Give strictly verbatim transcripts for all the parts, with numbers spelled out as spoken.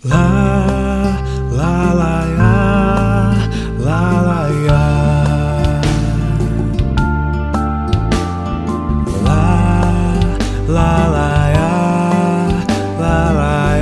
Lá, lá, lá, lá, lá, lá, lá, lá, lá, lá, lá,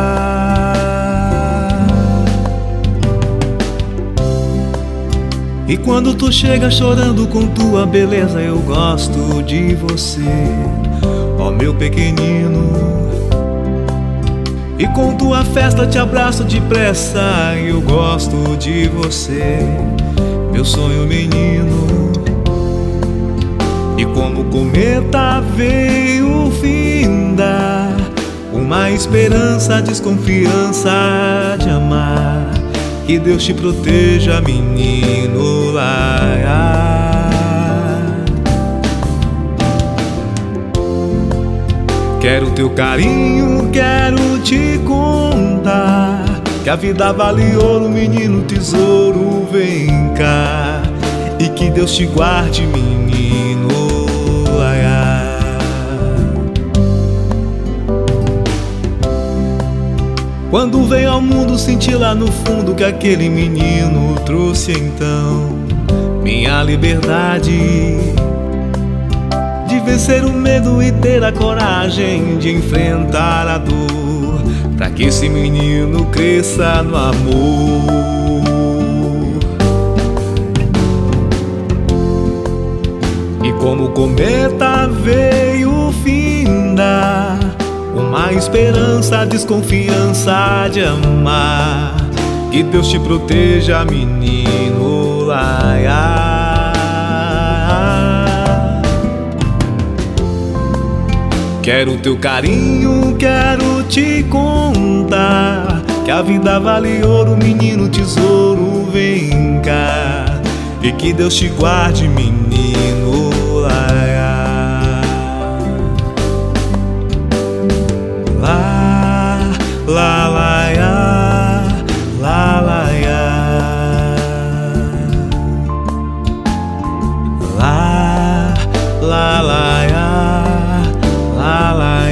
E quando tu chega chorando com tua beleza, eu gosto de você, ó meu pequenino. E com tua festa te abraço depressa, eu gosto de você, meu sonho menino. E como o cometa veio findar uma esperança, desconfiança de amar. Que Deus te proteja, menino. Lá, quero teu carinho, quero te contar que a vida vale ouro, menino, tesouro, vem cá. E que Deus te guarde, menino. Ai, ai. Quando veio ao mundo, senti lá no fundo que aquele menino trouxe então minha liberdade de vencer o medo e ter a coragem de enfrentar a dor, pra que esse menino cresça no amor. E como o cometa veio findar uma esperança, desconfiança de amar. Que Deus te proteja, menino. Ai, ai. Quero teu carinho, quero te contar que a vida vale ouro, menino, tesouro, vem cá. E que Deus te guarde, menino. Ai, ai. Lá, lá, lá, lá, lá, lá, lá, lá, lá, lá, lá,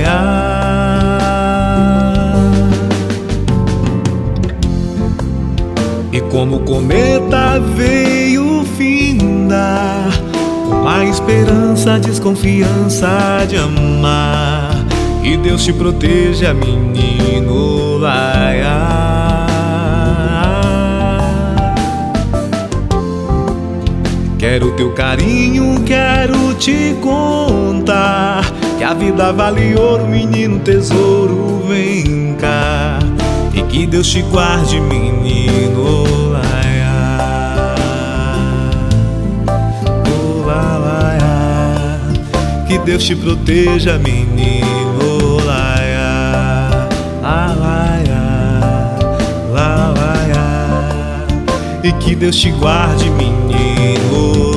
E como o cometa veio findar uma esperança, desconfiança de amar. Que Deus te proteja, menino. Ai, ai. Quero teu carinho, quero te contar que a vida vale ouro, menino, tesouro, vem cá. E que Deus te guarde, menino. Ai, ai. Oh, lá, lá, lá. Que Deus te proteja, menino. E que Deus te guarde, menino.